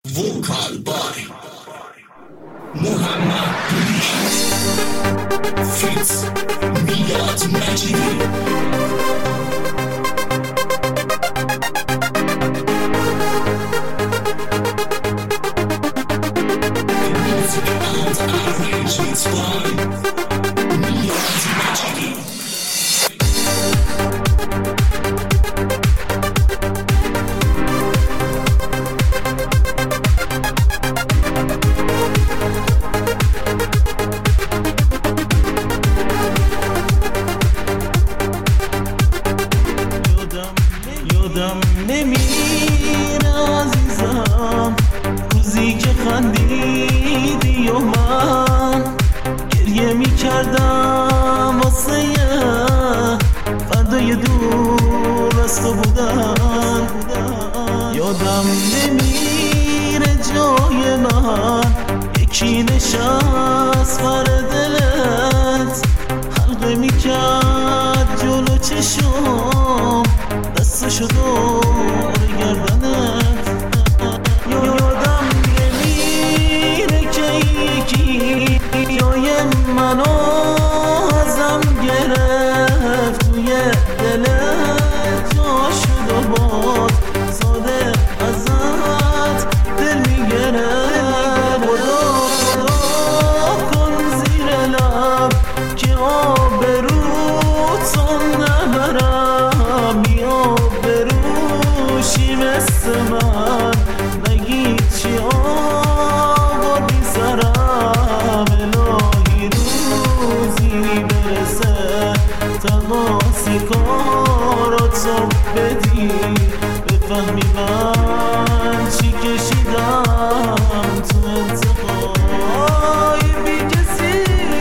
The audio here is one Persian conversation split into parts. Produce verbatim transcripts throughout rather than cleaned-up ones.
Vocal by Muhammad Fitz Miyat Majidi. Music and arrangements by Miyat Majidi. یادم نمیره عزیزم روزی که خندیدی و من گریه میکردم واسه فردای دور از تو بودن. یادم نمیره جای من یکی نشست بر دلت حلقه میکرد جلو چشم دستشو دور گردنت. یادم نمیره که یکی جای منو ازم گرفت توی دلت جا شد و باز ساده ازت دل میگرفت. خدا خدا کن زیر لب که آبروتو نبرم، بیا بروشی مثل من نگی چی آقا بی سرم. الهی روزی برسه تماس کاراتو بدی بفهمی من چی کشیدم تو انتهای بی کسی.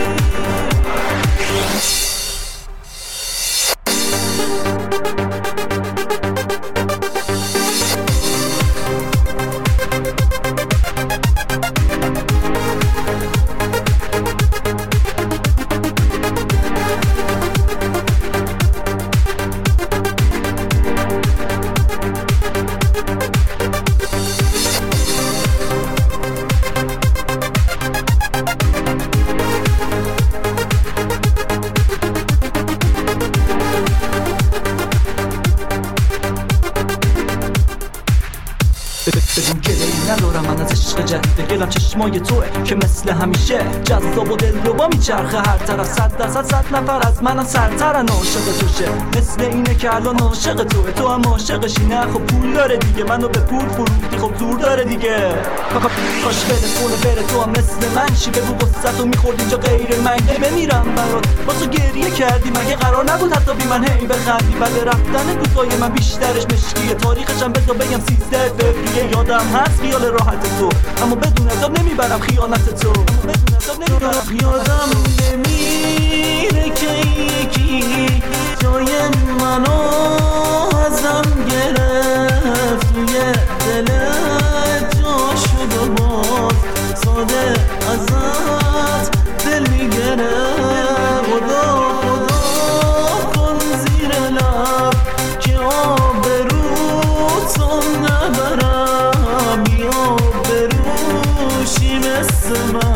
بدون گله‌ای ندارم من از عشق جدید گلم چشمای توه که مثل همیشه جذاب و دلربا میچرخه هر طرف. صد درصد صد نفر از من سرترن عاشق توشه، مثل اینه که الان عاشق توه تو هم عاشقشی. نه خب پول داره دیگه منو به پول فروختی، خب زور داره دیگه. کاش بره بره تو هم مثل من شی، بگو قصتو میخورد اینجا غیر من بمیرم برات واسه گریه کردی مگه قرار نبود حتی بی من هی بخندی. بعد رفتن دوستای من بیشترش مشکیه، تاریخشم بذار بگم سیزده فوریه. یادم هست خیال راحت تو اما بدون عذاب نمیبرم خیانت تو، بدون عذاب نمیبرم. یادم نمیره که یکی جای منو ازم گرفت توی دلت جا شد و باز ساده ازت دل میگرفت. خدا خدا کن زیر لب که آبروتو نبرم، بیا بروشی مثل من